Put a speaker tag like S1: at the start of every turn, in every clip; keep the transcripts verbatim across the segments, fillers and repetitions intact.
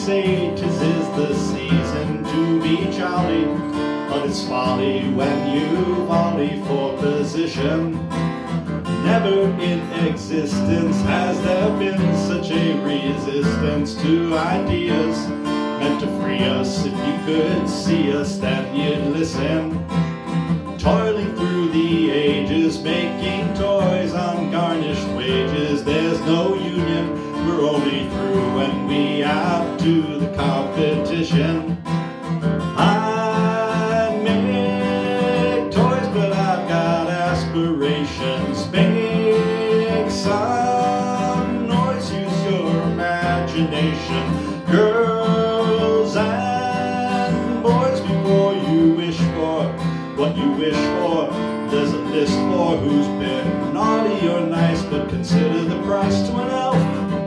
S1: say 'tis is the season to be jolly, but it's folly when you volley for position. Never in existence has there been such a resistance to ideas meant to free us. If you could see us, then you'd listen. Toiling through the ages, making toys on garnished wages. There's no union, we're only through when we out to the competition. I make toys, but I've got aspirations. Make some noise, use your imagination. Girls and boys, before you wish for what you wish for, there's a list for who's been naughty or nice, but consider the price to an elf.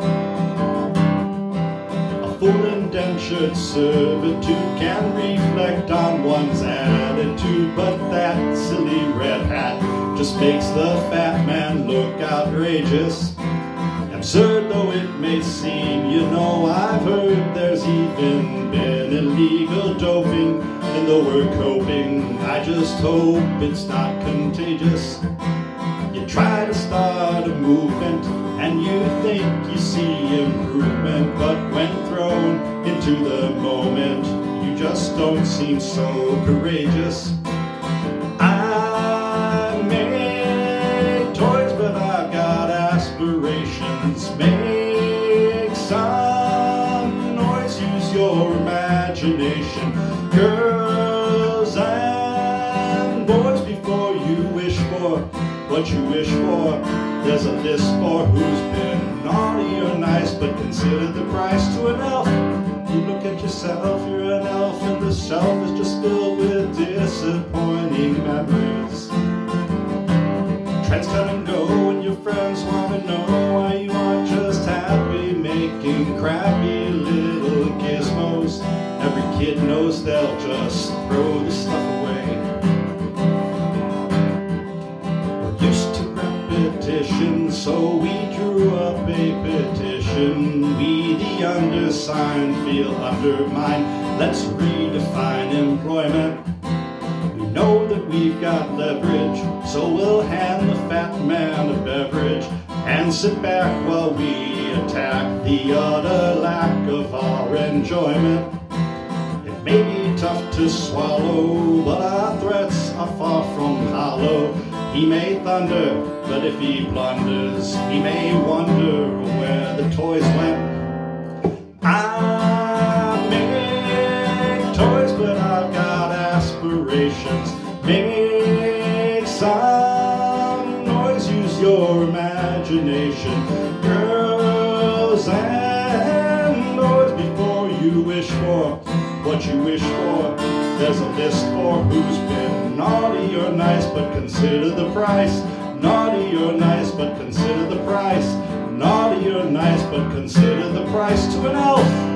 S1: A full indentured servitude can reflect on one's attitude, but that silly red hat just makes the fat man look outrageous. Absurd though it may seem, you know, I've heard there's even been illegal doping, and though we're coping, I just hope it's not contagious. You try to start a movement, and you think you see improvement, but when thrown into the moment, you just don't seem so courageous. I make toys, but I've got aspirations. Make some noise, use your imagination. Girls and boys, before you wish for what you wish for, there's a list for who's been naughty or nice, but consider the price to an elf. You look at yourself, you're an elf, and the shelf is just filled with disappointing memories. Trends come and go, and your friends want to know why you aren't just happy making crappy little gizmos. Every kid knows they'll just throw the stuff away. We're used to repetition, so we drew up a petition. We, the undersigned, feel undermined. Let's redefine employment. We know that we've got leverage, so we'll hand the fat man a beverage and sit back while we attack the utter lack of our enjoyment. It may be tough to swallow, but our threats are far from hollow. He may thunder, but if he blunders, he may wonder where the toys went. I make toys, but I've got aspirations. Make some noise, use your imagination. Girls and boys, before you wish for what you wish for, there's a list for who's been naughty or nice, but consider the price. Naughty or nice, but consider the price. Naughty or nice, but consider the price to an elf.